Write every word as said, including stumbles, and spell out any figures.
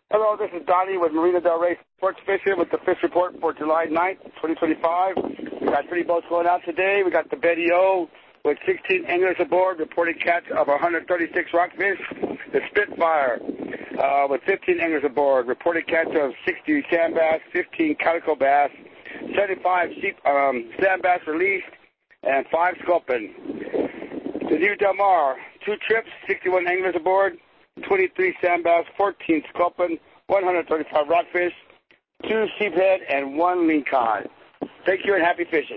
Hello, this is Donnie with Marina Del Rey Sports Fishing with the fish report for July ninth, twenty twenty-five. We got three boats going out today. We got the Betty O with sixteen anglers aboard, reported catch of one hundred thirty-six rockfish. The Spitfire uh, with fifteen anglers aboard, reported catch of sixty sand bass, fifteen calico bass, seventy-five sheep, um, sand bass released, and five sculpin. The New Del Mar, two trips, sixty-one anglers aboard, twenty-three sand bass, fourteen sculpin, one hundred thirty-five rockfish, two sheephead, and one lean cod. Thank you and happy fishing.